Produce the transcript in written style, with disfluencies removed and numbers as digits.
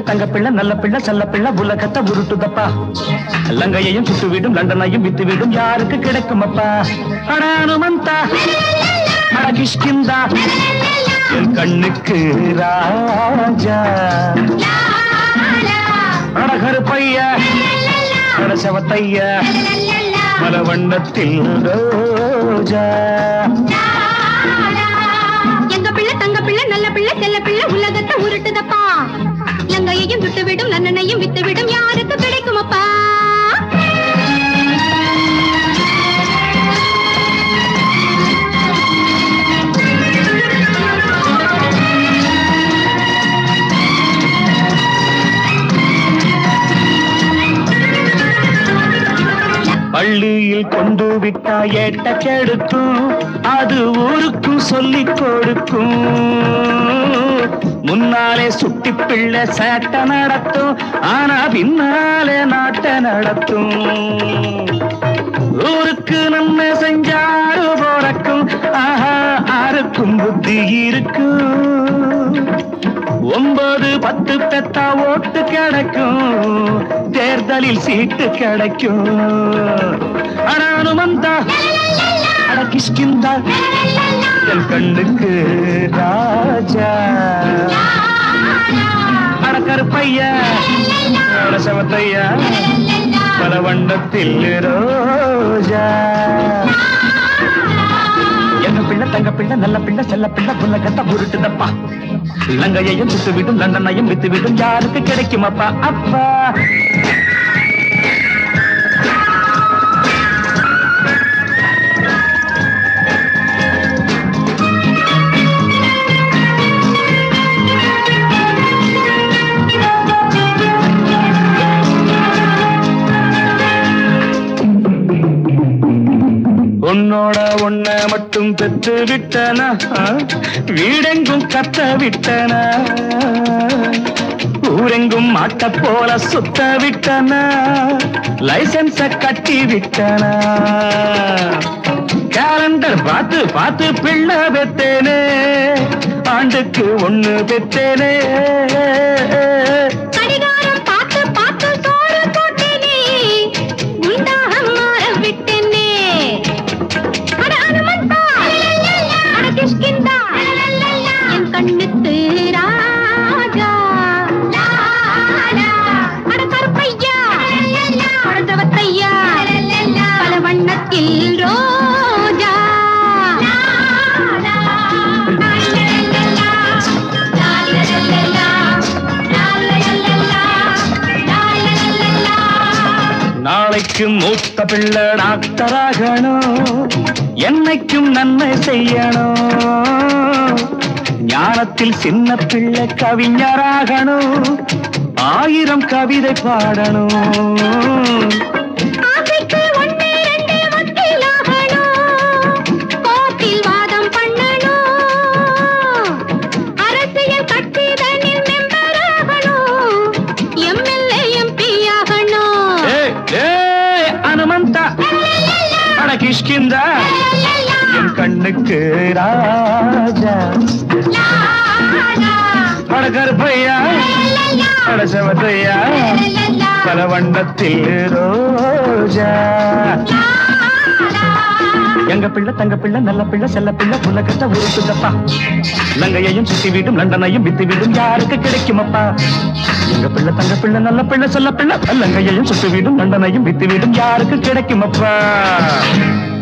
தங்க பிள்ளை நல்ல பிள்ளை செல்ல பிள்ளை உலகத்தை உருட்டுதப்பா. லங்கையையும் சுட்டுவிடும் லண்டனையும் வித்துவிடும் யாருக்கு கிடைக்குமப்பா. அடானுமந்தா அட கிஷ்கிந்தா என் கண்ணுக்கு ராஜா. அட கருப்பையா அட செவத்தையா மல வண்ணத்தில் ரோஜா. எங்க பிள்ளை தங்க பிள்ளை நல்ல பிள்ளை செல்ல பிள்ளை உலகத்தை உருட்டுதப்பா. லங்கையையும் சுட்டுவிடும் லண்டனையும் வித்துவிடும் யாருக்கு கிடைக்குமப்பா. பள்ளியில் கொண்டு விட்டா ஏட்ட கெடுக்கும், அது ஊருக்கும் சொல்லிக் கொடுக்கும். முன்னாலே சுட்டி பிள்ளை சேட்டை நடத்தும், ஆனா பின்னாலே நாட்ட நடத்தும். ஊருக்கு நன்மை செஞ்சாரு போறக்கும், ஆஹா ஆருக்கும் புத்தி இருக்கும். 9 10 பெத்தா ஓட்டு கிடைக்கும், தேர்தலில் சீட்டு கிடைக்கும். அடானுமந்தா அட கிஷ்கிந்தா என் கண்ணுக்கு ராஜா. அட கருப்பையா அட செவத்தையா பல வண்ணத்தில் ரோஜா. எங்க பிள்ளை தங்க பிள்ளை நல்ல பிள்ளை செல்ல பிள்ளை உலகத்தை உருட்டுதப்பா. லங்கையையும் சுட்டுவிடும் லண்டனையும் வித்துவிடும் யாருக்கு கிடைக்குமப்பா. அப்பா உன்னோட ஒன்ன மட்டும் பெற்று விட்டனா, வீடெங்கும் கத்த விட்டனா, ஊரெங்கும் மாட்ட போல சுத்த விட்டனா, லைசன்ஸ கட்டி விட்டனா. கேலண்டர் பார்த்து பார்த்து பிள்ளை பெத்தேனே, ஆண்டுக்கு 1 பெத்தேனே. நாளைக்கு மூத்த பிள்ளை டாக்டராகணும், என்னைக்கும் நன்மை செய்யணும். ஞானத்தில் சின்ன பிள்ளை கவிஞராகணும், 1000 கவிதை பாடணும். கிஷ்கிந்தா என் கண்ணுக்கு ராஜா. அட கருப்பையா அட செவத்தையா பல வண்ணத்தில் ரோஜா. எங்க பிள்ளை தங்க பிள்ளை நல்ல பிள்ளை செல்ல பிள்ளை உலகத்தை உருட்டுதப்பா. லங்கையையும் சுட்டிவிடும் லண்டனையும் வித்துவிடும் யாருக்கு கிடைக்குமப்பா. எங்க பிள்ளை தங்க பிள்ளை நல்ல பிள்ளை செல்ல பிள்ளை லங்கையையும் சுட்டுவிடும் லண்டனையும் வித்துவிடும் யாருக்கு கிடைக்குமப்பா.